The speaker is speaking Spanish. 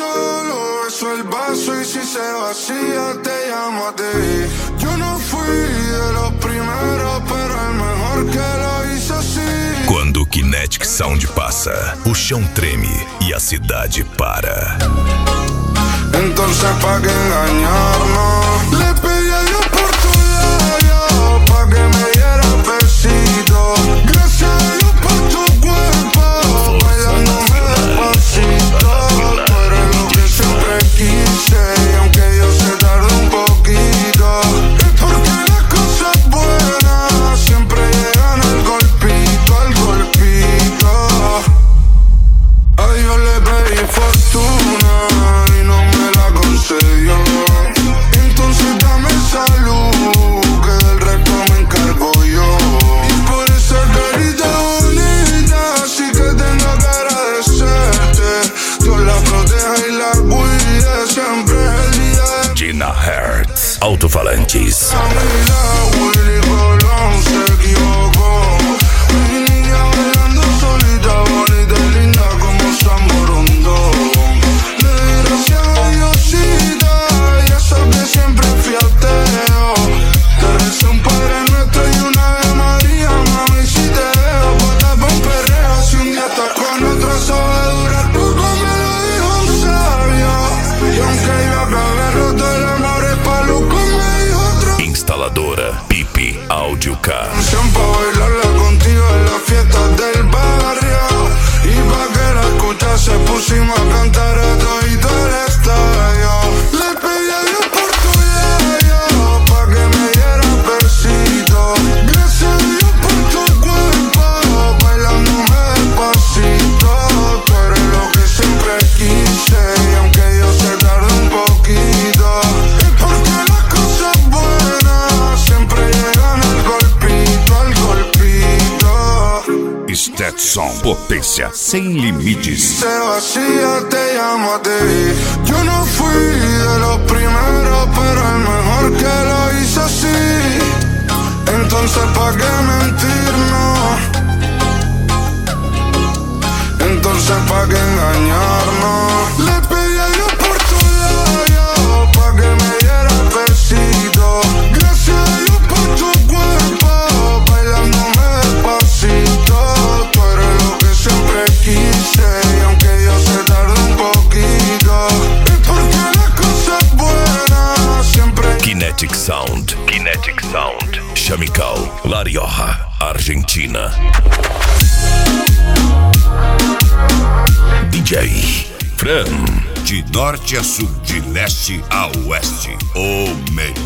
solo beso el vaso y si se vacía te llamo a ti. Yo no fui de los primeros, pero el mejor que lo hizo así. Quando o Kinetic Sound passa, o chão treme e a cidade para. Entonces pa' que engañarnos, le pedí a Dios por tu labio, pa' que me diera besito. Gracias a Dios por tu cuerpo, bailándome despacito. Tú eres lo que siempre quise, y aunque yo se tarde un poquito, es porque las cosas buenas siempre llegan al golpito, al golpito. A Dios le pedí fortuna y no me la concedió. Entonces dame salud, que del resto me encargo yo. Y por esa carita bonita, así que tengo que agradecerte. Dios la proteja y la cuide, siempre es el día de Gina Hertz, Alto-Falantes. Camila, Willy Colón se equivocó. Mi niña bailando solita, bonita y linda como San Borondón. Le di gracias a Diosita, ya sabes que siempre fui ateo. Te recé un Padre Nuestro y una Ave María, mami, si te dejo botar pa' un perreo. Si un día estás con otro, eso va a durar poco, me lo dijo un sabio. Y aunque yo acabé roto, el amor es pa' loco, me dijo otro. Instaladora Pipi Audio Car. Canción pa' bailarla contigo en las fiestas del barrio. Y pa' que la escuchase pusimos a cantar a todito el estadio. Le pedí a Dios por tu labio, pa' que me diera besito. Gracias a Dios por tu cuerpo, bailándome despacito. Tú eres lo que siempre quise, y aunque yo se tarde un poquito, es porque las cosas buenas siempre llegan al golpito, al golpito. Stetson, potência sem limites. Se vacía te llamo a ti. Yo no fui de los primeros, pero el mejor que lo hizo así. Entonces pa' qué mentirnos, entonces pa' qué engañarnos. Le pedí a Dios por tu labio, pa' que me diera besito. Gracias a Dios por tu cuerpo, bailándome despacito. Tú eres lo que siempre quise, y aunque yo se tarde un poquito, es porque las cosas buenas siempre. Kinetic Sound. Kinetic Sound. Chamical, La Rioja, Argentina. DJ Fran. De norte a sul, de leste a oeste, o melhor.